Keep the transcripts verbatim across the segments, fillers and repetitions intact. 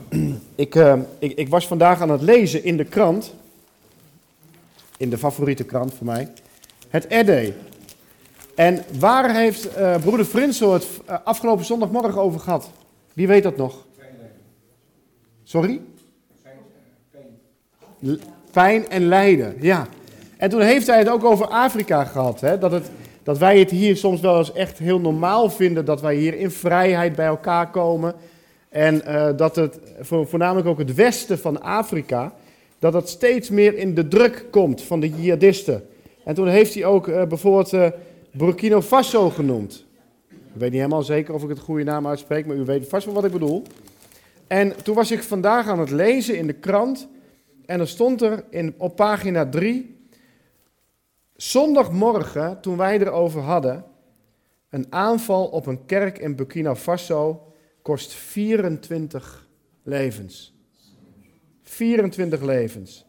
Ik, uh, ik, ik was vandaag aan het lezen in de krant, in de favoriete krant voor mij, het R D. En waar heeft uh, broeder Frinsel het uh, afgelopen zondagmorgen over gehad? Wie weet dat nog? Sorry? L- pijn en lijden, ja. En toen heeft hij het ook over Afrika gehad, hè? Dat, het, dat wij het hier soms wel eens echt heel normaal vinden, dat wij hier in vrijheid bij elkaar komen. En uh, dat het, voornamelijk ook het westen van Afrika, dat het steeds meer in de druk komt van de jihadisten. En toen heeft hij ook uh, bijvoorbeeld uh, Burkina Faso genoemd. Ik weet niet helemaal zeker of ik het goede naam uitspreek, maar u weet vast wel wat ik bedoel. En toen was ik vandaag aan het lezen in de krant en er stond er in, op pagina drie, zondagmorgen, toen wij erover hadden, een aanval op een kerk in Burkina Faso kost vierentwintig levens. vierentwintig levens.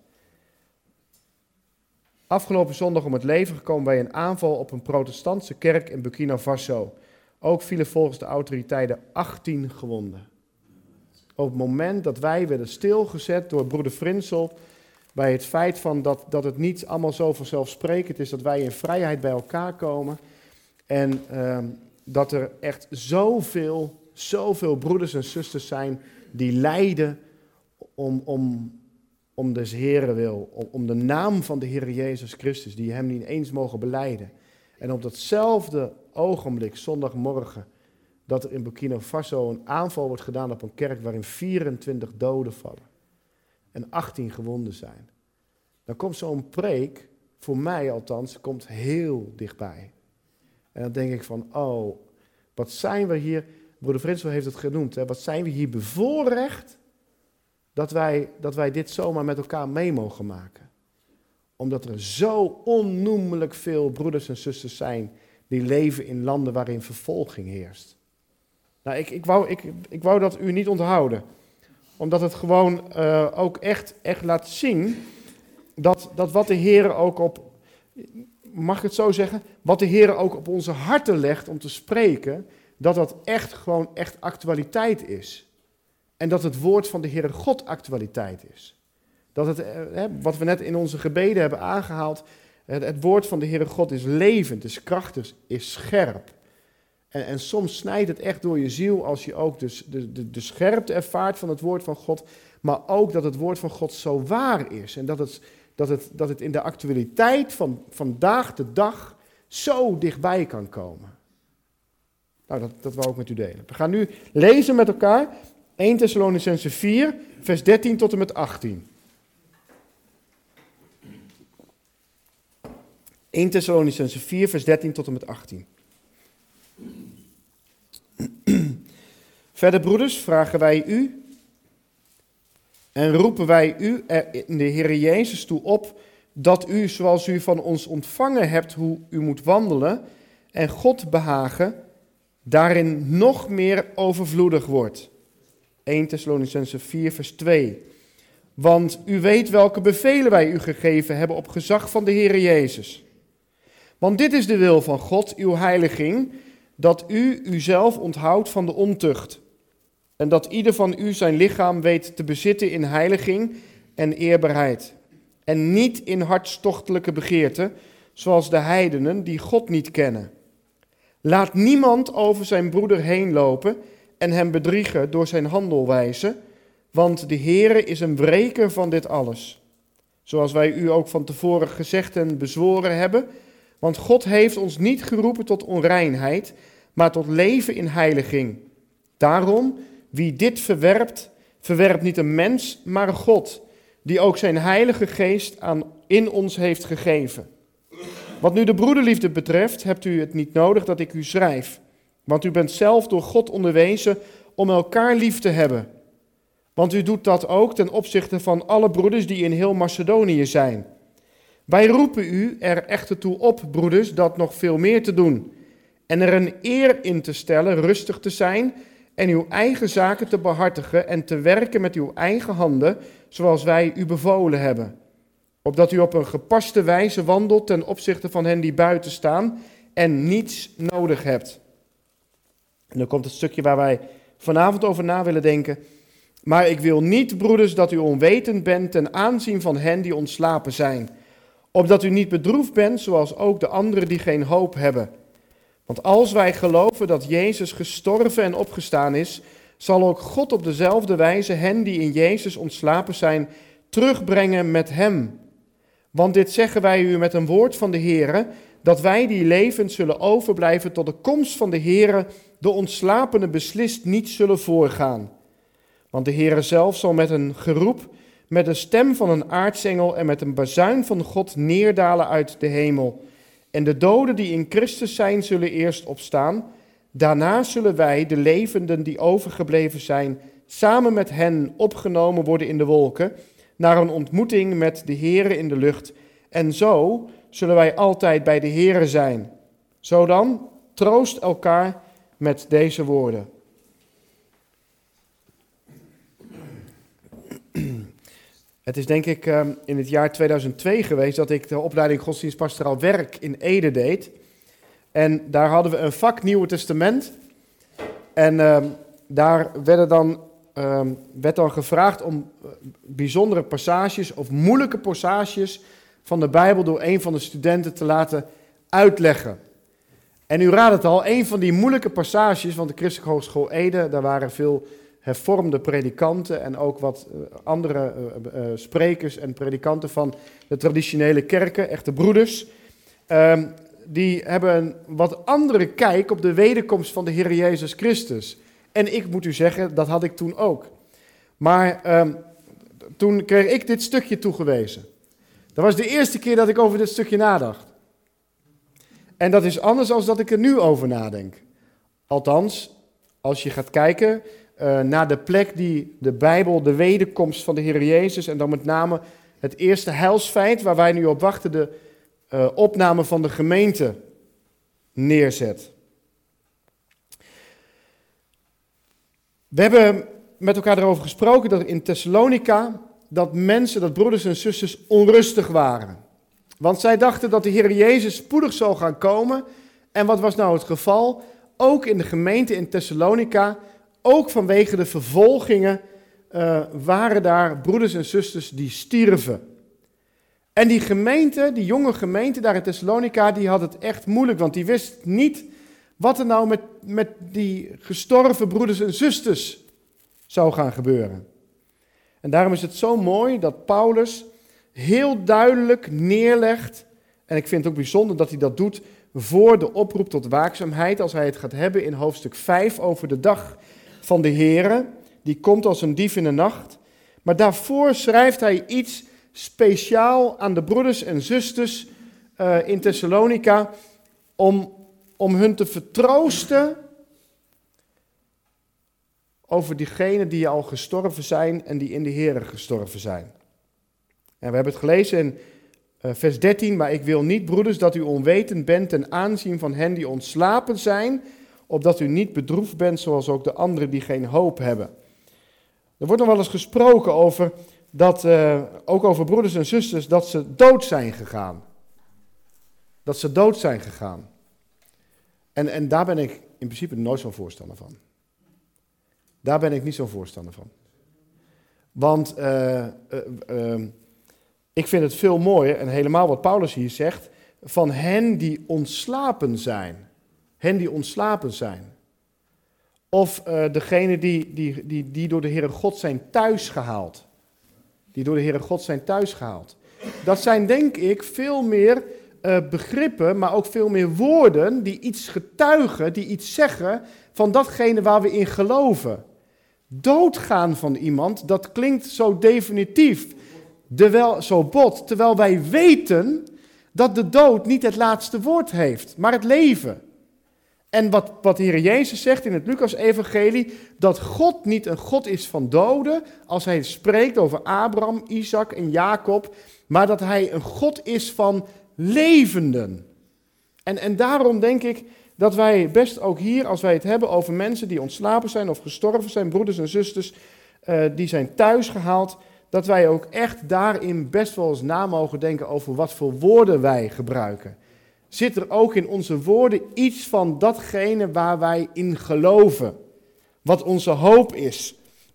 Afgelopen zondag om het leven gekomen bij een aanval op een protestantse kerk in Burkina Faso. Ook vielen volgens de autoriteiten achttien gewonden. Op het moment dat wij werden stilgezet door broeder Frinsel, bij het feit van dat, dat het niet allemaal zo vanzelfsprekend is, dat wij in vrijheid bij elkaar komen. En uh, dat er echt zoveel, zoveel broeders en zusters zijn die lijden om, om, om des Heren wil. Om, om de naam van de Heer Jezus Christus, die hem niet eens mogen belijden. En op datzelfde ogenblik, zondagmorgen, dat er in Burkina Faso een aanval wordt gedaan op een kerk waarin vierentwintig doden vallen. En achttien gewonden zijn. Dan komt zo'n preek, voor mij althans, komt heel dichtbij. En dan denk ik van, oh, wat zijn we hier, broeder Frinsel heeft het genoemd, hè, wat zijn we hier bevoorrecht dat wij, dat wij dit zomaar met elkaar mee mogen maken. Omdat er zo onnoemelijk veel broeders en zusters zijn die leven in landen waarin vervolging heerst. Nou, ik, ik, wou, ik, ik wou dat u niet onthouden. Omdat het gewoon uh, ook echt, echt laat zien dat, dat wat de Heer ook op, mag ik het zo zeggen, wat de Heer ook op onze harten legt om te spreken, dat dat echt gewoon echt actualiteit is. En dat het woord van de Heere God actualiteit is. Dat het, uh, wat we net in onze gebeden hebben aangehaald, het, het woord van de Heere God is levend, is krachtig, is scherp. En, en soms snijdt het echt door je ziel als je ook dus de, de, de scherpte ervaart van het woord van God, maar ook dat het woord van God zo waar is. En dat het, dat het, dat het in de actualiteit van vandaag de dag zo dichtbij kan komen. Nou, dat, dat wou ik met u delen. We gaan nu lezen met elkaar eerste Thessalonicenzen vier, vers dertien tot en met achttien. eerste Thessalonicenzen vier, vers dertien tot en met achttien. Verder, broeders, vragen wij u en roepen wij u er in de Heer Jezus toe op, dat u, zoals u van ons ontvangen hebt hoe u moet wandelen en God behagen, daarin nog meer overvloedig wordt. eerste Thessalonicenzen vier, vers twee. Want u weet welke bevelen wij u gegeven hebben op gezag van de Heer Jezus. Want dit is de wil van God, uw heiliging, dat u uzelf onthoudt van de ontucht. En dat ieder van u zijn lichaam weet te bezitten in heiliging en eerbaarheid. En niet in hartstochtelijke begeerten, zoals de heidenen die God niet kennen. Laat niemand over zijn broeder heen lopen en hem bedriegen door zijn handelwijze, want de Heere is een wreker van dit alles. Zoals wij u ook van tevoren gezegd en bezworen hebben, want God heeft ons niet geroepen tot onreinheid, maar tot leven in heiliging. Daarom, wie dit verwerpt, verwerpt niet een mens, maar een God, die ook zijn heilige geest aan, in ons heeft gegeven. Wat nu de broederliefde betreft, hebt u het niet nodig dat ik u schrijf, want u bent zelf door God onderwezen om elkaar lief te hebben. Want u doet dat ook ten opzichte van alle broeders die in heel Macedonië zijn. Wij roepen u er echter toe op, broeders, dat nog veel meer te doen en er een eer in te stellen, rustig te zijn en uw eigen zaken te behartigen en te werken met uw eigen handen, zoals wij u bevolen hebben. Opdat u op een gepaste wijze wandelt ten opzichte van hen die buiten staan en niets nodig hebt. En dan komt het stukje waar wij vanavond over na willen denken. Maar ik wil niet, broeders, dat u onwetend bent ten aanzien van hen die ontslapen zijn, opdat u niet bedroefd bent, zoals ook de anderen die geen hoop hebben. Want als wij geloven dat Jezus gestorven en opgestaan is, zal ook God op dezelfde wijze hen die in Jezus ontslapen zijn, terugbrengen met hem. Want dit zeggen wij u met een woord van de Heere, dat wij die levend zullen overblijven tot de komst van de Heere, de ontslapenen beslist niet zullen voorgaan. Want de Heere zelf zal met een geroep, met de stem van een aartsengel en met een bazuin van God neerdalen uit de hemel. En de doden die in Christus zijn, zullen eerst opstaan. Daarna zullen wij, de levenden die overgebleven zijn, samen met hen opgenomen worden in de wolken, naar een ontmoeting met de Heere in de lucht. En zo zullen wij altijd bij de Heere zijn. Zo dan, troost elkaar met deze woorden. Het is denk ik uh, in het jaar tweeduizend twee geweest dat ik de opleiding Godsdienstpastoraal Werk in Ede deed. En daar hadden we een vak Nieuwe Testament. En uh, daar werden dan, uh, werd dan gevraagd om bijzondere passages of moeilijke passages van de Bijbel door een van de studenten te laten uitleggen. En u raadt het al, een van die moeilijke passages, want de Christelijke Hogeschool Ede, daar waren veel hervormde predikanten en ook wat andere uh, uh, sprekers en predikanten van de traditionele kerken, echte broeders. Uh, die hebben een wat andere kijk op de wederkomst van de Heer Jezus Christus. En ik moet u zeggen, dat had ik toen ook. Maar uh, toen kreeg ik dit stukje toegewezen. Dat was de eerste keer dat ik over dit stukje nadacht. En dat is anders dan dat ik er nu over nadenk. Althans, als je gaat kijken uh, naar de plek die de Bijbel, de wederkomst van de Heer Jezus, en dan met name het eerste heilsfeit waar wij nu op wachten, de uh, opname van de gemeente, neerzet. We hebben met elkaar erover gesproken dat in Thessalonica, dat mensen, dat broeders en zusters onrustig waren. Want zij dachten dat de Heer Jezus spoedig zou gaan komen. En wat was nou het geval? Ook in de gemeente in Thessalonica, ook vanwege de vervolgingen, uh, waren daar broeders en zusters die stierven. En die gemeente, die jonge gemeente daar in Thessalonica, die had het echt moeilijk, want die wist niet wat er nou met, met die gestorven broeders en zusters zou gaan gebeuren. En daarom is het zo mooi dat Paulus heel duidelijk neerlegt, en ik vind het ook bijzonder dat hij dat doet voor de oproep tot waakzaamheid, als hij het gaat hebben in hoofdstuk vijf over de dag van de Here, die komt als een dief in de nacht. Maar daarvoor schrijft hij iets speciaal aan de broeders en zusters uh, in Thessalonica, om, om hun te vertroosten over diegenen die al gestorven zijn en die in de Here gestorven zijn. En we hebben het gelezen in uh, vers dertien, maar ik wil niet, broeders, dat u onwetend bent ten aanzien van hen die ontslapen zijn, opdat u niet bedroefd bent zoals ook de anderen die geen hoop hebben. Er wordt nog wel eens gesproken over, dat, uh, ook over broeders en zusters, dat ze dood zijn gegaan. Dat ze dood zijn gegaan. En, en daar ben ik in principe nooit zo'n voorstander van. Daar ben ik niet zo'n voorstander van. Want uh, uh, uh, ik vind het veel mooier, en helemaal wat Paulus hier zegt, van hen die ontslapen zijn. Hen die ontslapen zijn. Of uh, degene die, die, die, die door de Heere God zijn thuisgehaald. Die door de Heere God zijn thuisgehaald. Dat zijn denk ik veel meer uh, begrippen, maar ook veel meer woorden die iets getuigen, die iets zeggen van datgene waar we in geloven. Doodgaan van iemand, dat klinkt zo definitief, terwijl, zo bot, terwijl wij weten dat de dood niet het laatste woord heeft, maar het leven. En wat, wat de Heer Jezus zegt in het Lucas-evangelie, dat God niet een God is van doden, als hij spreekt over Abraham, Isaac en Jacob, maar dat hij een God is van levenden. En, en daarom denk ik dat wij best ook hier, als wij het hebben over mensen die ontslapen zijn of gestorven zijn, broeders en zusters, uh, die zijn thuisgehaald, dat wij ook echt daarin best wel eens na mogen denken over wat voor woorden wij gebruiken. Zit er ook in onze woorden iets van datgene waar wij in geloven, wat onze hoop is?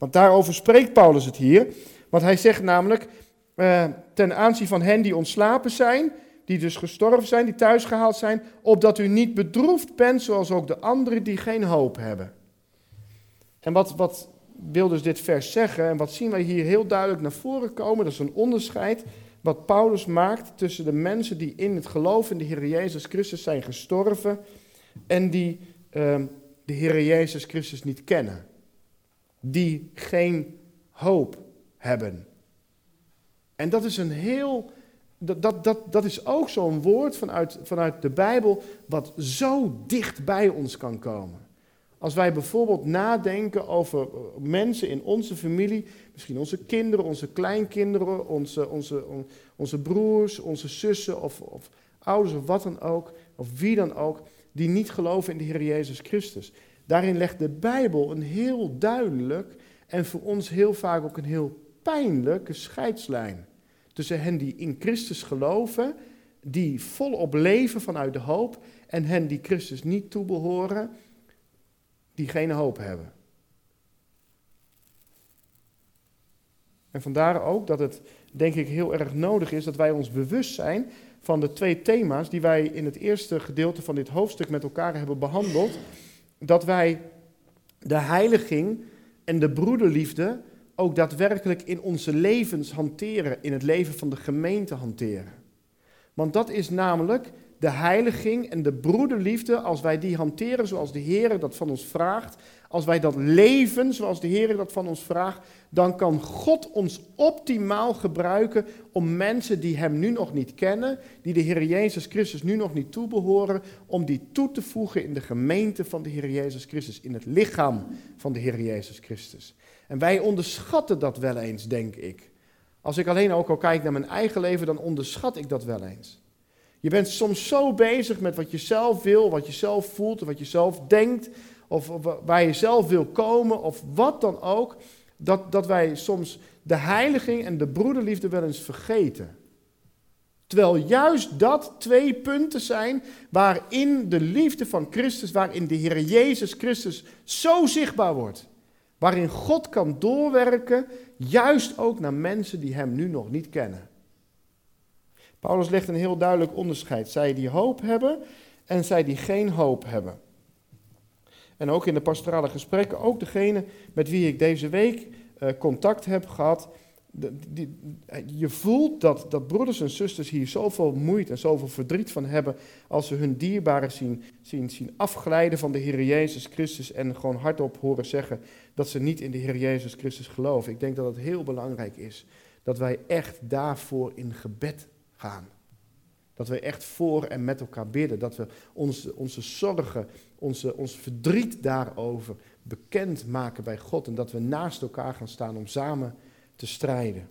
Want daarover spreekt Paulus het hier. Want hij zegt namelijk, uh, ten aanzien van hen die ontslapen zijn, die dus gestorven zijn, die thuisgehaald zijn, opdat u niet bedroefd bent, zoals ook de anderen die geen hoop hebben. En wat, wat wil dus dit vers zeggen, en wat zien wij hier heel duidelijk naar voren komen, dat is een onderscheid wat Paulus maakt tussen de mensen die in het geloof in de Heer Jezus Christus zijn gestorven en die uh, de Heer Jezus Christus niet kennen. Die geen hoop hebben. En dat is een heel, dat, dat, dat, dat is ook zo'n woord vanuit, vanuit de Bijbel wat zo dicht bij ons kan komen. Als wij bijvoorbeeld nadenken over mensen in onze familie, misschien onze kinderen, onze kleinkinderen, onze, onze, onze broers, onze zussen of, of ouders of wat dan ook, of wie dan ook, die niet geloven in de Heer Jezus Christus. Daarin legt de Bijbel een heel duidelijk en voor ons heel vaak ook een heel pijnlijke scheidslijn tussen hen die in Christus geloven, die volop leven vanuit de hoop, en hen die Christus niet toebehoren, die geen hoop hebben. En vandaar ook dat het, denk ik, heel erg nodig is dat wij ons bewust zijn van de twee thema's die wij in het eerste gedeelte van dit hoofdstuk met elkaar hebben behandeld. Dat wij de heiliging en de broederliefde ook daadwerkelijk in onze levens hanteren, in het leven van de gemeente hanteren. Want dat is namelijk de heiliging en de broederliefde, als wij die hanteren zoals de Heer dat van ons vraagt, als wij dat leven zoals de Heer dat van ons vraagt, dan kan God ons optimaal gebruiken om mensen die Hem nu nog niet kennen, die de Heer Jezus Christus nu nog niet toebehoren, om die toe te voegen in de gemeente van de Heer Jezus Christus, in het lichaam van de Heer Jezus Christus. En wij onderschatten dat wel eens, denk ik. Als ik alleen ook al kijk naar mijn eigen leven, dan onderschat ik dat wel eens. Je bent soms zo bezig met wat je zelf wil, wat je zelf voelt, wat je zelf denkt, of waar je zelf wil komen, of wat dan ook, dat, dat wij soms de heiliging en de broederliefde wel eens vergeten. Terwijl juist dat twee punten zijn waarin de liefde van Christus, waarin de Heer Jezus Christus zo zichtbaar wordt. Waarin God kan doorwerken, juist ook naar mensen die Hem nu nog niet kennen. Paulus legt een heel duidelijk onderscheid. Zij die hoop hebben en zij die geen hoop hebben. En ook in de pastorale gesprekken, ook degene met wie ik deze week uh, contact heb gehad. De, die, je voelt dat, dat broeders en zusters hier zoveel moeite en zoveel verdriet van hebben als ze hun dierbaren zien, zien, zien afglijden van de Heer Jezus Christus en gewoon hardop horen zeggen dat ze niet in de Heer Jezus Christus geloven. Ik denk dat het heel belangrijk is dat wij echt daarvoor in gebed gaan. Dat we echt voor en met elkaar bidden. Dat we onze, onze zorgen, onze, ons verdriet daarover bekend maken bij God. En dat we naast elkaar gaan staan om samen te strijden.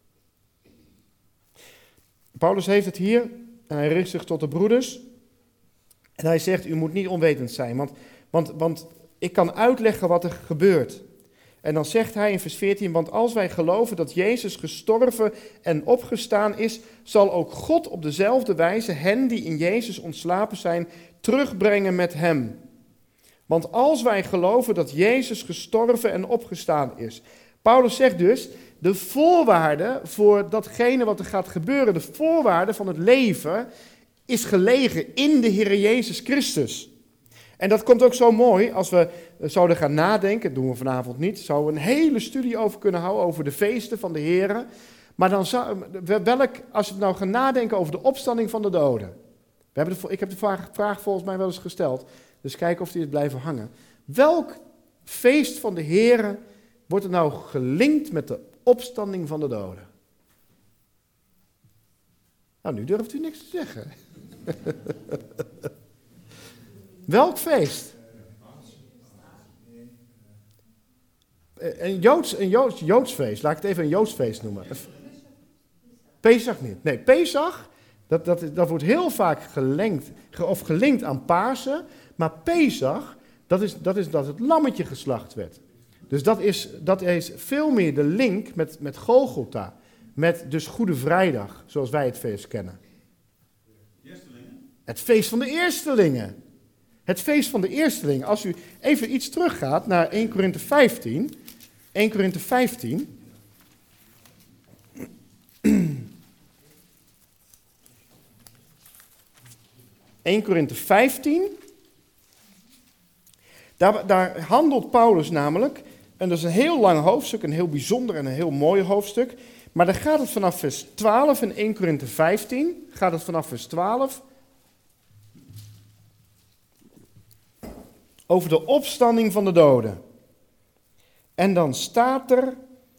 Paulus heeft het hier en hij richt zich tot de broeders. En hij zegt, u moet niet onwetend zijn. Want, want, want ik kan uitleggen wat er gebeurt. En dan zegt hij in vers veertien, want als wij geloven dat Jezus gestorven en opgestaan is, zal ook God op dezelfde wijze hen die in Jezus ontslapen zijn, terugbrengen met hem. Want als wij geloven dat Jezus gestorven en opgestaan is. Paulus zegt dus, de voorwaarde voor datgene wat er gaat gebeuren, de voorwaarde van het leven, is gelegen in de Heer Jezus Christus. En dat komt ook zo mooi als we zouden gaan nadenken, dat doen we vanavond niet, zouden we een hele studie over kunnen houden over de feesten van de Heer. Maar dan zou, welk, als we nou gaan nadenken over de opstanding van de doden. We hebben de, ik heb de vraag, vraag volgens mij wel eens gesteld, dus kijken of die het blijven hangen. Welk feest van de Heer wordt er nou gelinkt met de opstanding van de doden? Nou, nu durft u niks te zeggen. Welk feest? Een Joods, een Joods, Joods feest, laat ik het even een Joods feest noemen. Pesach niet. Nee, Pesach, dat, dat, dat wordt heel vaak gelinkt, of gelinkt aan Pasen. Maar Pesach, dat is, dat is dat het lammetje geslacht werd. Dus dat is, dat is veel meer de link met, met Golgotha. Met dus Goede Vrijdag, zoals wij het feest kennen. Het feest van de eerstelingen. Het feest van de eerstelingen. Als u even iets teruggaat naar eerste Korinthe vijftien, eerste Korinthe vijftien. eerste Korinthe vijftien. Daar, daar handelt Paulus namelijk, en dat is een heel lang hoofdstuk, een heel bijzonder en een heel mooi hoofdstuk. Maar dan gaat het vanaf vers twaalf in eerste Korinthe vijftien, gaat het vanaf vers twaalf over de opstanding van de doden. En dan staat er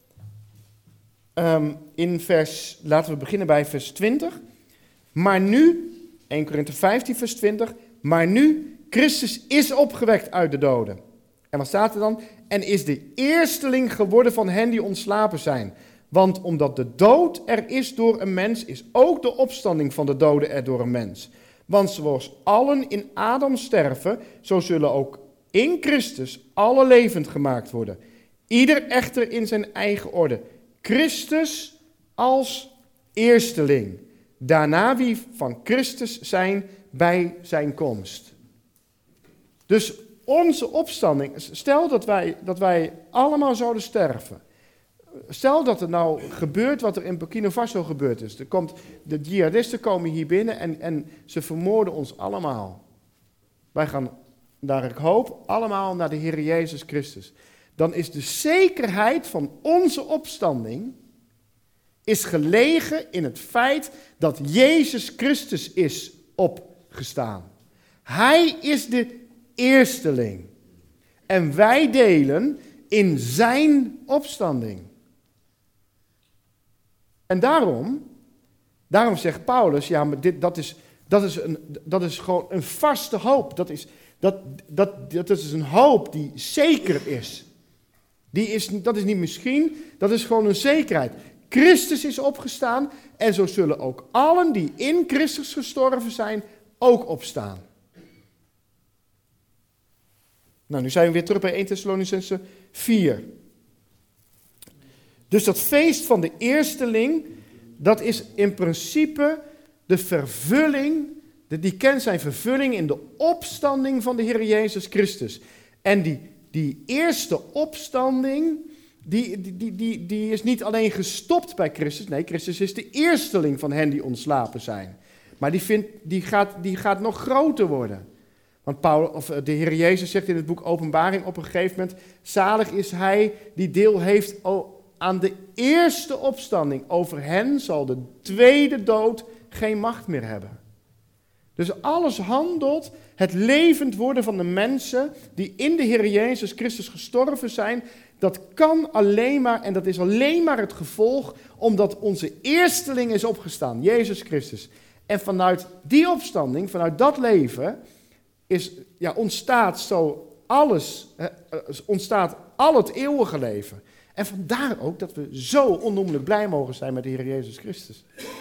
um, in vers, laten we beginnen bij vers twintig. Maar nu, eerste Korinthe vijftien vers twintig, maar nu, Christus is opgewekt uit de doden. En wat staat er dan? En is de eersteling geworden van hen die ontslapen zijn. Want omdat de dood er is door een mens, is ook de opstanding van de doden er door een mens. Want zoals allen in Adam sterven, zo zullen ook in Christus alle levend gemaakt worden. Ieder echter in zijn eigen orde. Christus als eersteling. Daarna wie van Christus zijn bij zijn komst. Dus onze opstanding, stel dat wij, dat wij allemaal zouden sterven. Stel dat er nou gebeurt wat er in Burkina Faso gebeurd is. Er komt, de jihadisten komen hier binnen en, en ze vermoorden ons allemaal. Wij gaan, naar ik hoop, allemaal naar de Heer Jezus Christus. Dan is de zekerheid van onze opstanding is gelegen in het feit dat Jezus Christus is opgestaan. Hij is de eersteling. En wij delen in zijn opstanding. En daarom, daarom zegt Paulus, ja, maar dit, dat, is, dat, is een, dat is gewoon een vaste hoop. Dat is, dat, dat, dat is een hoop die zeker is. Die is. Dat is niet misschien, dat is gewoon een zekerheid. Christus is opgestaan en zo zullen ook allen die in Christus gestorven zijn ook opstaan. Nou, nu zijn we weer terug bij eerste Thessalonicenzen vier. Dus dat feest van de eersteling, dat is in principe de vervulling, die kent zijn vervulling in de opstanding van de Heer Jezus Christus. En die, die eerste opstanding, die, die, die, die, die is niet alleen gestopt bij Christus, nee, Christus is de eersteling van hen die ontslapen zijn. Maar die, vindt, die, gaat, die gaat nog groter worden. Want Paul, of de Heer Jezus zegt in het boek Openbaring op een gegeven moment, zalig is hij die deel heeft aan de eerste opstanding. Over hen zal de tweede dood geen macht meer hebben. Dus alles handelt het levend worden van de mensen die in de Heer Jezus Christus gestorven zijn. Dat kan alleen maar, en dat is alleen maar het gevolg, omdat onze eersteling is opgestaan, Jezus Christus. En vanuit die opstanding, vanuit dat leven, is, ja, ontstaat zo alles, eh, ontstaat al het eeuwige leven. En vandaar ook dat we zo onnoemelijk blij mogen zijn met de Heer Jezus Christus.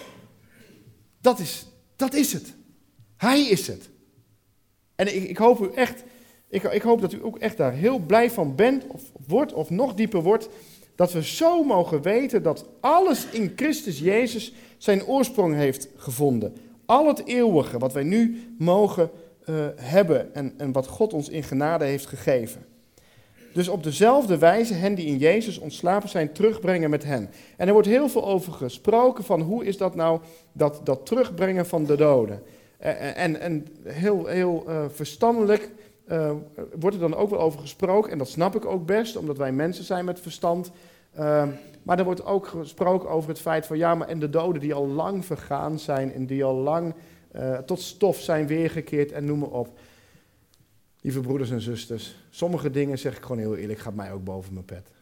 Dat is, dat is het. Hij is het. En ik, ik hoop u echt, ik, ik hoop dat u ook echt daar heel blij van bent, of wordt, of nog dieper wordt, dat we zo mogen weten dat alles in Christus Jezus zijn oorsprong heeft gevonden. Al het eeuwige wat wij nu mogen uh, hebben en, en wat God ons in genade heeft gegeven. Dus op dezelfde wijze hen die in Jezus ontslapen zijn terugbrengen met hen. En er wordt heel veel over gesproken van hoe is dat nou, dat, dat terugbrengen van de doden. En, en, en heel, heel uh, verstandelijk uh, wordt er dan ook wel over gesproken. En dat snap ik ook best, omdat wij mensen zijn met verstand. Uh, maar er wordt ook gesproken over het feit van ja, maar en de doden die al lang vergaan zijn en die al lang uh, tot stof zijn weergekeerd en noem maar op. Lieve broeders en zusters, sommige dingen, zeg ik gewoon heel eerlijk, gaat mij ook boven mijn pet.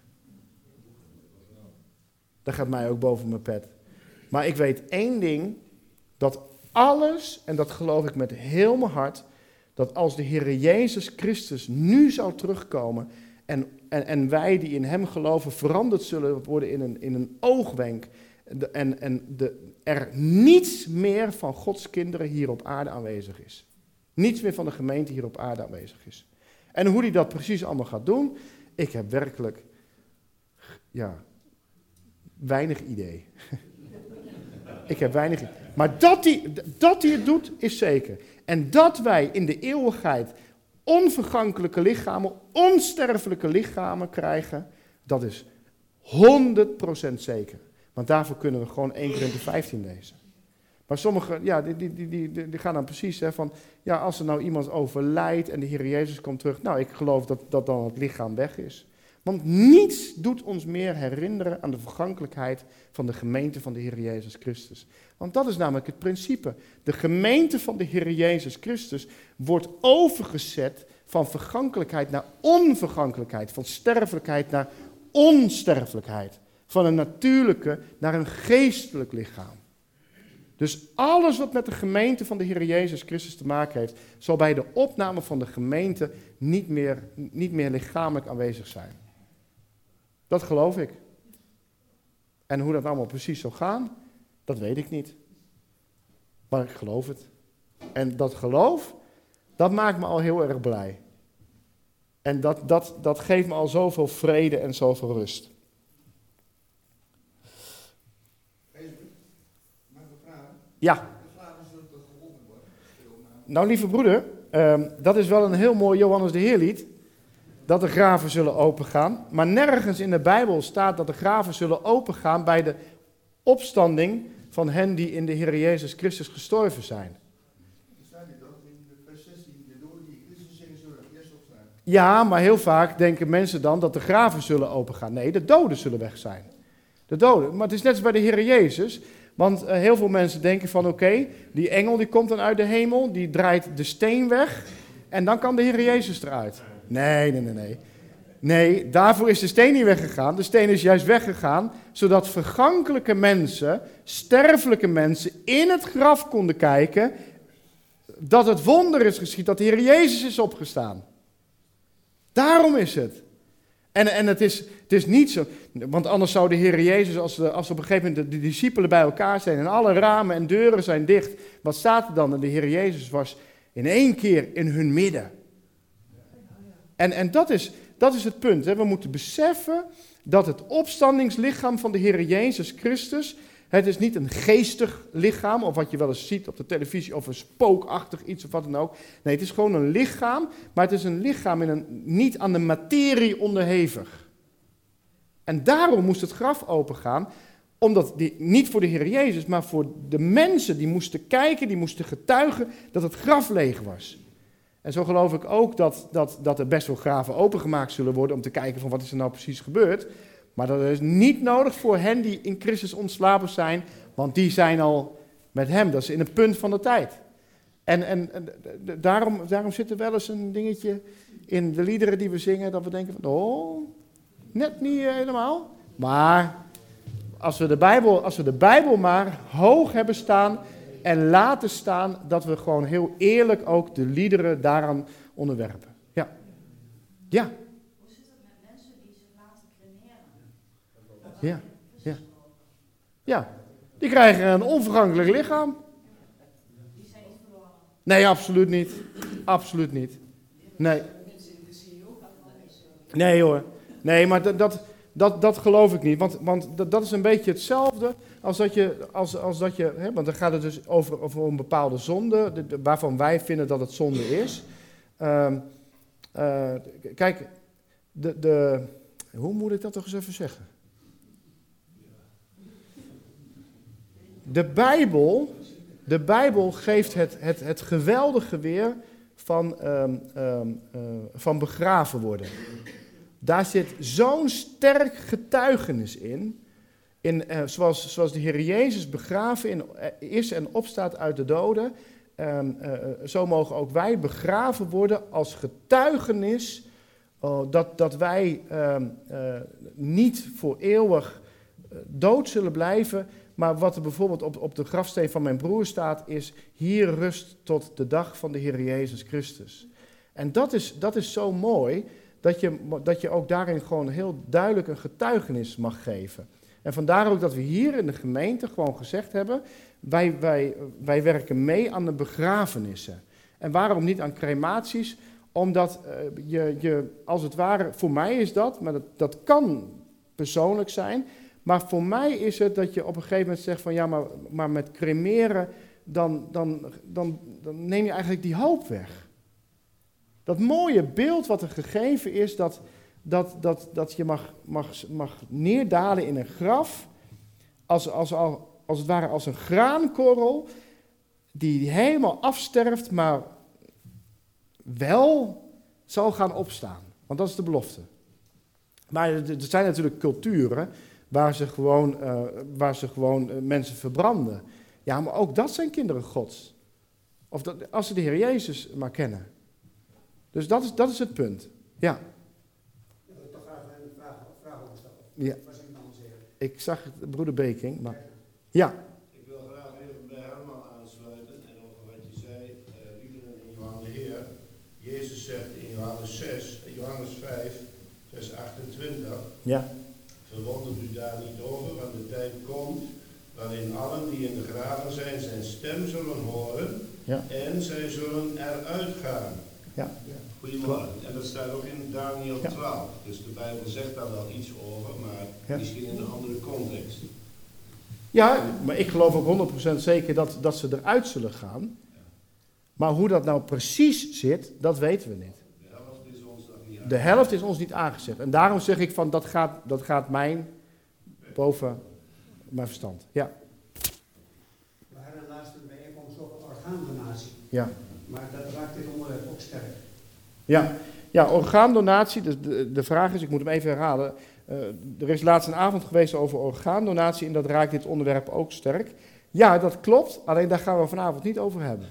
Dat gaat mij ook boven mijn pet. Maar ik weet één ding, dat alles, en dat geloof ik met heel mijn hart, dat als de Heer Jezus Christus nu zou terugkomen en, en, en wij die in hem geloven veranderd zullen worden in een, in een oogwenk de, en, en de, er niets meer van Gods kinderen hier op aarde aanwezig is. Niets meer van de gemeente hier op aarde aanwezig is. En hoe hij dat precies allemaal gaat doen, ik heb werkelijk, ja, weinig idee. ik heb weinig idee. Maar dat hij, dat hij het doet, is zeker. En dat wij in de eeuwigheid onvergankelijke lichamen, onsterfelijke lichamen krijgen, Dat is honderd procent zeker. Want daarvoor kunnen we gewoon Eerste Korinthe vijftien lezen. Maar sommigen, ja, die, die, die, die, die gaan dan precies hè, van, ja, als er nou iemand overlijdt en de Heer Jezus komt terug, nou, ik geloof dat, dat dan het lichaam weg is. Want niets doet ons meer herinneren aan de vergankelijkheid van de gemeente van de Heer Jezus Christus. Want dat is namelijk het principe. De gemeente van de Heer Jezus Christus wordt overgezet van vergankelijkheid naar onvergankelijkheid, van sterfelijkheid naar onsterfelijkheid, van een natuurlijke naar een geestelijk lichaam. Dus alles wat met de gemeente van de Heer Jezus Christus te maken heeft, zal bij de opname van de gemeente niet meer, niet meer lichamelijk aanwezig zijn. Dat geloof ik. En hoe dat allemaal precies zal gaan, dat weet ik niet. Maar ik geloof het. En dat geloof, dat maakt me al heel erg blij. En dat, dat, dat geeft me al zoveel vrede en zoveel rust. Ja. Nou, lieve broeder, um, dat is wel een heel mooi Johannes de Heerlied, dat de graven zullen opengaan. Maar nergens in de Bijbel staat dat de graven zullen opengaan bij de opstanding van hen die in de Heer Jezus Christus gestorven zijn. Ja, maar heel vaak denken mensen dan dat de graven zullen opengaan. Nee, de doden zullen weg zijn. De doden. Maar het is net als bij de Heer Jezus. Want uh, heel veel mensen denken van oké, okay, die engel die komt dan uit de hemel, die draait de steen weg en dan kan de Heer Jezus eruit. Nee, nee, nee, nee. Nee, daarvoor is de steen niet weggegaan. De steen is juist weggegaan, zodat vergankelijke mensen, sterfelijke mensen in het graf konden kijken dat het wonder is geschied, dat de Heer Jezus is opgestaan. Daarom is het. En, en het, is, het is niet zo, want anders zou de Heer Jezus, als, de, als op een gegeven moment de, de discipelen bij elkaar zijn en alle ramen en deuren zijn dicht, wat staat er dan? En de Heer Jezus was in één keer in hun midden. En, en dat, is, dat is het punt. Hè. We moeten beseffen dat het opstandingslichaam van de Heer Jezus Christus, het is niet een geestig lichaam, of wat je wel eens ziet op de televisie, of een spookachtig iets of wat dan ook. Nee, het is gewoon een lichaam, maar het is een lichaam in een, niet aan de materie onderhevig. En daarom moest het graf opengaan, omdat die, niet voor de Heer Jezus, maar voor de mensen die moesten kijken, die moesten getuigen dat het graf leeg was. En zo geloof ik ook dat, dat, dat er best wel graven opengemaakt zullen worden om te kijken van wat is er nou precies gebeurd. Maar dat is niet nodig voor hen die in Christus ontslapen zijn, want die zijn al met hem. Dat is in een punt van de tijd. En, en, en daarom, daarom zit er wel eens een dingetje in de liederen die we zingen, dat we denken van, oh, net niet helemaal. Maar als we de Bijbel, als we de Bijbel maar hoog hebben staan en laten staan, dat we gewoon heel eerlijk ook de liederen daaraan onderwerpen. Ja. Ja. Ja, ja. Ja, die krijgen een onvergankelijk lichaam. Die zijn niet verloren. Nee, absoluut niet. Absoluut niet. Nee. Nee hoor. Nee, maar dat, dat, dat, dat geloof ik niet. Want, want dat, dat is een beetje hetzelfde als dat je, als, als dat je hè, want dan gaat het dus over, over een bepaalde zonde, de, de, waarvan wij vinden dat het zonde is. Uh, uh, kijk, de, de, hoe moet ik dat toch eens even zeggen? De Bijbel, de Bijbel geeft het, het, het geweldige weer van, um, um, uh, van begraven worden. Daar zit zo'n sterk getuigenis in, in uh, zoals, zoals de Heer Jezus begraven in, uh, is en opstaat uit de doden. Um, uh, zo mogen ook wij begraven worden als getuigenis uh, dat, dat wij um, uh, niet voor eeuwig uh, dood zullen blijven. Maar wat er bijvoorbeeld op, op de grafsteen van mijn broer staat, is hier rust tot de dag van de Heer Jezus Christus. En dat is, dat is zo mooi, dat je, dat je ook daarin gewoon heel duidelijk een getuigenis mag geven. En vandaar ook dat we hier in de gemeente gewoon gezegd hebben, wij, wij, wij werken mee aan de begrafenissen. En waarom niet aan crematies? Omdat uh, je, je, als het ware, voor mij is dat, maar dat, dat kan persoonlijk zijn. Maar voor mij is het dat je op een gegeven moment zegt van ja, maar, maar met cremeren, dan, dan, dan, dan neem je eigenlijk die hoop weg. Dat mooie beeld wat er gegeven is, dat dat, dat, dat je mag, mag, mag neerdalen in een graf, als, als, als, als het ware als een graankorrel, die helemaal afsterft, maar wel zal gaan opstaan. Want dat is de belofte. Maar er, er zijn natuurlijk culturen waar ze gewoon, uh, waar ze gewoon uh, mensen verbranden. Ja, maar ook dat zijn kinderen Gods. Of dat, als ze de Heer Jezus maar kennen. Dus dat is, dat is het punt. Ja. Ik wil toch graag een vraag, vraag over stellen. Ja. Was ik dan zeggen? Ik zag het, broeder Beking, maar... Ja. Ik wil graag even bij Herman aansluiten en over wat je zei, uh, liederen in Johannes de Heer. Jezus zegt in Johannes zes, Johannes vijf, vers achtentwintig. Ja. Verwondert u daar niet over, want de tijd komt waarin allen die in de graven zijn zijn stem zullen horen, Ja. en zij zullen eruit gaan. Ja. Goedemorgen. En dat staat ook in Daniel Ja. twaalf. Dus de Bijbel zegt daar wel iets over, maar Ja. misschien in een andere context. Ja, maar ik geloof ook honderd procent zeker dat, dat ze eruit zullen gaan. Maar hoe dat nou precies zit, dat weten we niet. De helft is ons nog niet De helft is ons niet aangezegd. En daarom zeg ik van, dat gaat, dat gaat mijn boven mijn verstand. Ja. We hadden laatst een bijeenkomst over orgaandonatie. Ja. Maar dat raakt dit onderwerp ook sterk. Ja, ja, orgaandonatie, dus de, de vraag is, ik moet hem even herhalen. Uh, er is laatst een avond geweest over orgaandonatie en dat raakt dit onderwerp ook sterk. Ja, dat klopt, alleen daar gaan we vanavond niet over hebben.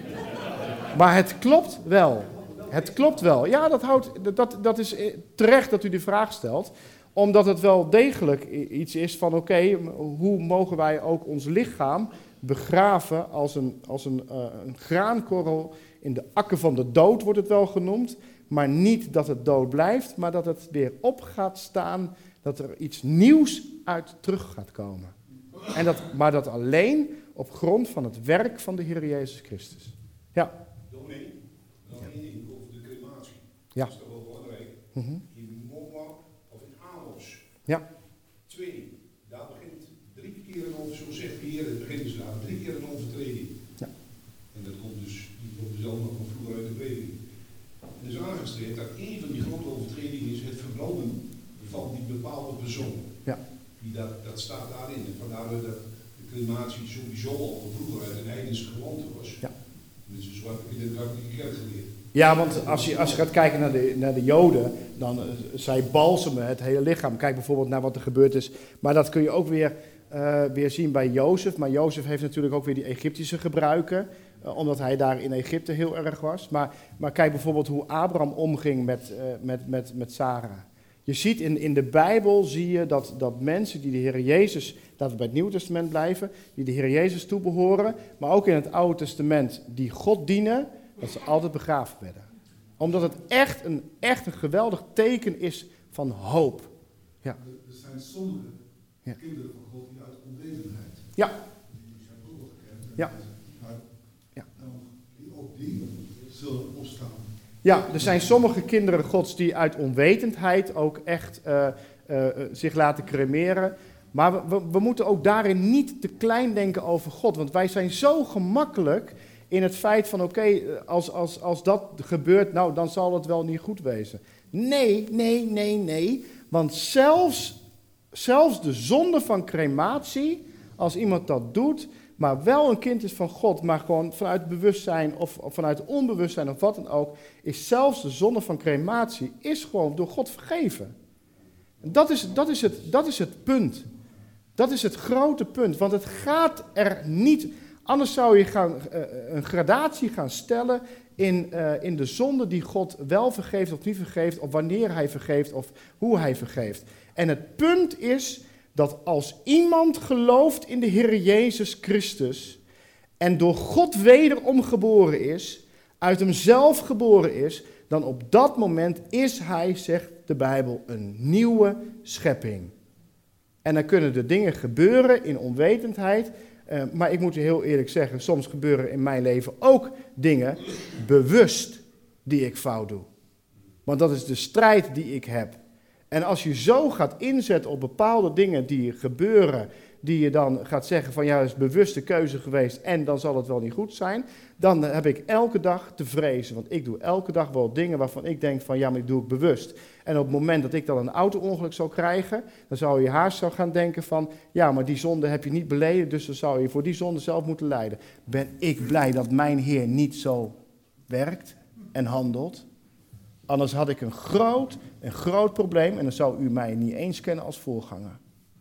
Maar het klopt wel. Het klopt wel. Ja, dat, houdt, dat, dat is terecht dat u die vraag stelt. Omdat het wel degelijk iets is van, oké, okay, hoe mogen wij ook ons lichaam begraven als een, als een, uh, een graankorrel in de akker van de dood, wordt het wel genoemd. Maar niet dat het dood blijft, maar dat het weer op gaat staan, dat er iets nieuws uit terug gaat komen. En dat, maar dat alleen op grond van het werk van de Heer Jezus Christus. Ja. Dominee, nog één ding over de crematie. Ja. Dat is toch wel belangrijk. Mm-hmm. In Mokma of in Amos. Ja. Twee, daar begint drie keer een over, zo zegt de Heer, het begint dus daar drie keer een overtreding. Ja. En dat komt dus, die komt dus allemaal van vroeger uit de preding. Er is aangestreefd dat één van die grote overtredingen is het verbranden van die bepaalde persoon. Ja. Die dat, dat staat daarin. En vandaar dat de crematie sowieso al vroeger uit een heidense gewoonte was. Ja. Dus zo heb ik in de katholieke kerk geleerd. Ja, want als je, als je gaat kijken naar de, naar de Joden, dan uh, zij balsemen het hele lichaam. Kijk bijvoorbeeld naar wat er gebeurd is. Maar dat kun je ook weer, uh, weer zien bij Jozef. Maar Jozef heeft natuurlijk ook weer die Egyptische gebruiken, uh, omdat hij daar in Egypte heel erg was. Maar, maar kijk bijvoorbeeld hoe Abraham omging met, uh, met, met, met Sarah. Je ziet in, in de Bijbel, zie je dat, dat mensen die de Heer Jezus, laten we bij het Nieuwe Testament blijven, die de Heer Jezus toebehoren, maar ook in het Oude Testament, die God dienen, dat ze altijd begraven werden. Omdat het echt een, echt een geweldig teken is van hoop. Ja. Er zijn sommige Ja. kinderen van God die uit onwetendheid, Ja. die zijn vroeger gekend, Ja. maar Ja. dan, die, ook die zullen opstaan. Ja, er zijn sommige kinderen Gods die uit onwetendheid ook echt uh, uh, zich laten cremeren. Maar we, we, we moeten ook daarin niet te klein denken over God. Want wij zijn zo gemakkelijk in het feit van, oké, okay, als, als, als dat gebeurt, nou, dan zal het wel niet goed wezen. Nee, nee, nee, nee. Want zelfs, zelfs de zonde van crematie, als iemand dat doet, maar wel een kind is van God, maar gewoon vanuit bewustzijn of, of vanuit onbewustzijn of wat dan ook, is zelfs de zonde van crematie, is gewoon door God vergeven. En dat is, dat is, het, dat is het punt. Dat is het grote punt, want het gaat er niet. Anders zou je gaan, uh, een gradatie gaan stellen in, uh, in de zonde die God wel vergeeft of niet vergeeft, of wanneer hij vergeeft of hoe hij vergeeft. En het punt is dat als iemand gelooft in de Heer Jezus Christus en door God wederom geboren is, uit hemzelf geboren is, dan op dat moment is hij, zegt de Bijbel, een nieuwe schepping. En dan kunnen er dingen gebeuren in onwetendheid, uh, maar ik moet u heel eerlijk zeggen, soms gebeuren in mijn leven ook dingen bewust die ik fout doe. Want dat is de strijd die ik heb. En als je zo gaat inzetten op bepaalde dingen die gebeuren, die je dan gaat zeggen van ja, het is bewuste keuze geweest en dan zal het wel niet goed zijn, dan heb ik elke dag te vrezen. Want ik doe elke dag wel dingen waarvan ik denk van ja, maar ik doe het bewust. En op het moment dat ik dan een auto-ongeluk zou krijgen, dan zou je haast zo gaan denken van ja, maar die zonde heb je niet beleden, dus dan zou je voor die zonde zelf moeten lijden. Ben ik blij dat mijn Heer niet zo werkt en handelt. Anders had ik een groot, een groot probleem en dan zou u mij niet eens kennen als voorganger.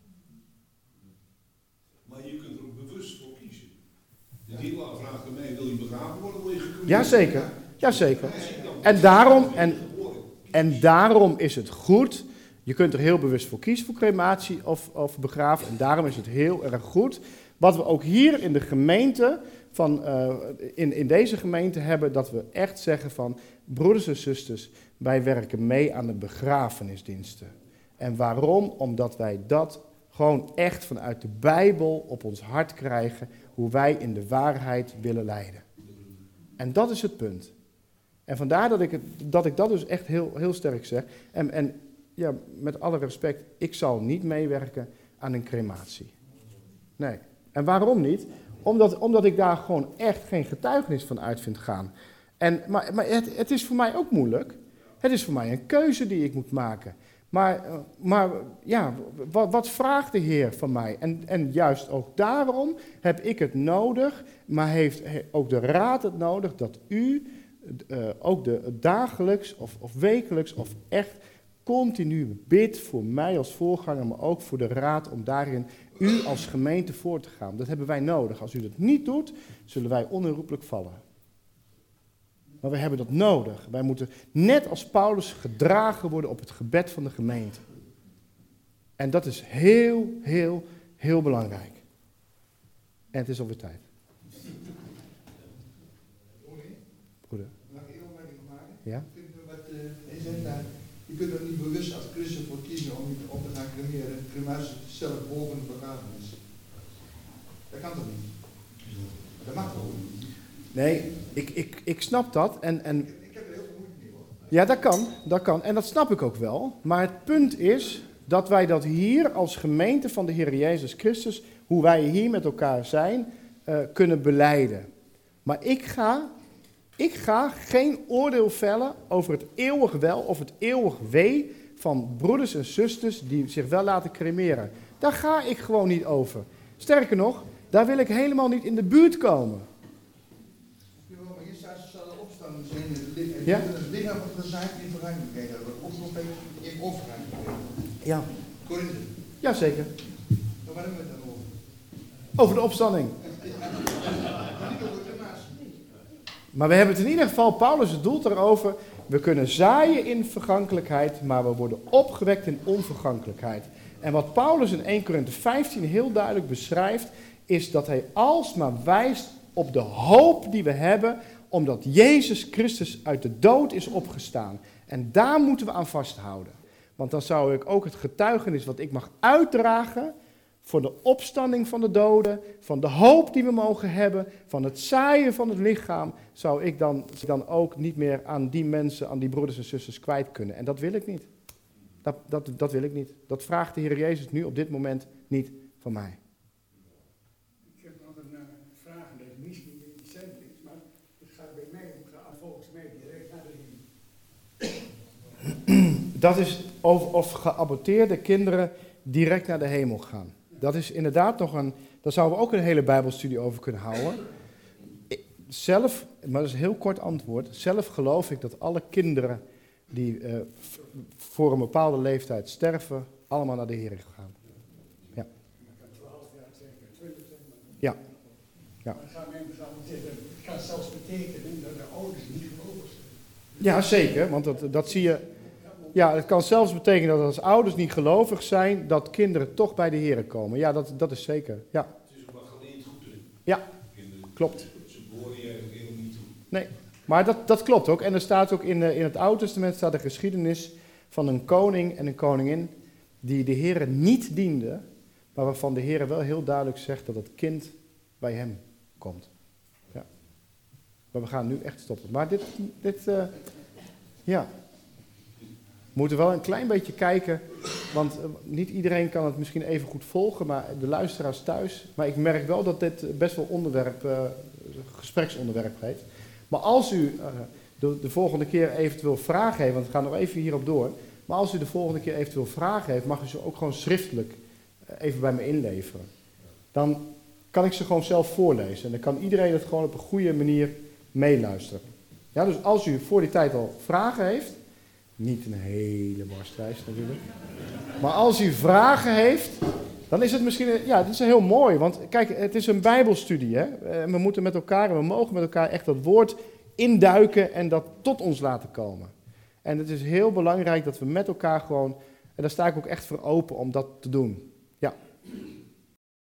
Maar je kunt er ook bewust voor kiezen. De Hilla vraagt aan mij, wil je begraven worden, wil je gecremeerd? Jazeker, jazeker. En daarom, en, en daarom is het goed, je kunt er heel bewust voor kiezen voor crematie of, of begraven. En daarom is het heel erg goed, wat we ook hier in de gemeente, van, uh, in, in deze gemeente hebben, dat we echt zeggen van, broeders en zusters, wij werken mee aan de begrafenisdiensten. En waarom? Omdat wij dat gewoon echt vanuit de Bijbel op ons hart krijgen, hoe wij in de waarheid willen leiden. En dat is het punt. En vandaar dat ik, het, dat, ik dat dus echt heel, heel sterk zeg. En, en ja, met alle respect, ik zal niet meewerken aan een crematie. Nee. En waarom niet? Omdat, omdat ik daar gewoon echt geen getuigenis van uit vind gaan. En, maar maar het, het is voor mij ook moeilijk. Het is voor mij een keuze die ik moet maken. Maar, maar ja, wat, wat vraagt de Heer van mij? En, en juist ook daarom heb ik het nodig, maar heeft ook de raad het nodig dat u uh, ook de, dagelijks of, of wekelijks of echt continu bidt voor mij als voorganger, maar ook voor de raad om daarin u als gemeente voor te gaan. Dat hebben wij nodig. Als u dat niet doet, zullen wij onherroepelijk vallen. Maar we hebben dat nodig. Wij moeten net als Paulus gedragen worden op het gebed van de gemeente. En dat is heel, heel, heel belangrijk. En het is alweer tijd. Broeder. Mag ik één opmerking maken? Ja? Ik vind wat uh, hij zegt daar, je kunt er niet bewust als christen voor kiezen om niet op te gaan cremeren. Crematie zelf boven de begrafenis. Dat kan toch niet? Dat mag toch niet? Nee, ik, ik, ik snap dat. En, en Ik heb er heel veel moeite mee hoor. ja, dat kan, dat kan. En dat snap ik ook wel. Maar het punt is dat wij dat hier als gemeente van de Heer Jezus Christus, hoe wij hier met elkaar zijn, uh, kunnen belijden. Maar ik ga, ik ga geen oordeel vellen over het eeuwig wel of het eeuwig wee van broeders en zusters die zich wel laten cremeren. Daar ga ik gewoon niet over. Sterker nog, daar wil ik helemaal niet in de buurt komen. Jawel, maar hier staat ze zullen opstaan zijn en Ja? het lichaam van de zaak in vergelijkelijkheid hebben. Opgeroepen in onvergelijkelijkheid. Ja, Korinthe, jazeker. waar hebben we het dan over? Over de opstanding. Maar niet over crematie. Maar we hebben het in ieder geval, Paulus het doelt erover, we kunnen zaaien in vergankelijkheid, maar we worden opgewekt in onvergankelijkheid. En wat Paulus in eerste Korinthe vijftien heel duidelijk beschrijft, is dat hij alsmaar wijst op de hoop die we hebben, omdat Jezus Christus uit de dood is opgestaan. En daar moeten we aan vasthouden. Want dan zou ik ook het getuigenis wat ik mag uitdragen voor de opstanding van de doden, van de hoop die we mogen hebben, van het zaaien van het lichaam, zou ik dan, dan ook niet meer aan die mensen, aan die broeders en zusters kwijt kunnen. En dat wil ik niet. Dat, dat, dat wil ik niet. Dat vraagt de Heer Jezus nu op dit moment niet van mij. Ik heb nog een uh, vraag, en dat is misschien niet hetzelfde, maar het gaat bij mij om, gaat volgens mij direct naar de hemel. Dat is of, of geaborteerde kinderen direct naar de hemel gaan. Dat is inderdaad nog een, daar zouden we ook een hele Bijbelstudie over kunnen houden. Ik, zelf, maar dat is een heel kort antwoord, zelf geloof ik dat alle kinderen die uh, f- voor een bepaalde leeftijd sterven, allemaal naar de Heer gaan. Ja. Ik kan twaalf jaar zeggen, twintig zijn, maar Ja. Ja. maar het gaat mij zeggen, het kan zelfs betekenen dat de ouders niet gelovig zijn. Ja, zeker, want dat, dat zie je. Ja, het kan zelfs betekenen dat als ouders niet gelovig zijn, dat kinderen toch bij de Heer komen. Ja, dat, dat is zeker. Ja, Het is ook wat geleend goed in. Ja, Kinderen. klopt. Ze behoren je eigenlijk helemaal niet toe. Nee, maar dat, dat klopt ook. En er staat ook in, uh, in het Oude Testament staat de geschiedenis van een koning en een koningin die de Heer niet diende, maar waarvan de Heer wel heel duidelijk zegt dat het kind bij hem komt. Ja. Maar we gaan nu echt stoppen. Maar dit, dit uh, ja. We moeten wel een klein beetje kijken, want uh, niet iedereen kan het misschien even goed volgen, maar de luisteraars thuis. Maar ik merk wel dat dit best wel onderwerp, uh, gespreksonderwerp heeft. Maar als u uh, de, de volgende keer eventueel vragen heeft, want we gaan nog even hierop door. Maar als u de volgende keer eventueel vragen heeft, mag u ze ook gewoon schriftelijk uh, even bij me inleveren. Dan kan ik ze gewoon zelf voorlezen. En dan kan iedereen het gewoon op een goede manier meeluisteren. Ja, dus als u voor die tijd al vragen heeft, niet een hele barstreis natuurlijk, maar als u vragen heeft, dan is het misschien, ja, dat is heel mooi. Want kijk, het is een bijbelstudie, hè. We moeten met elkaar en we mogen met elkaar echt dat woord induiken en dat tot ons laten komen. En het is heel belangrijk dat we met elkaar gewoon, en daar sta ik ook echt voor open om dat te doen.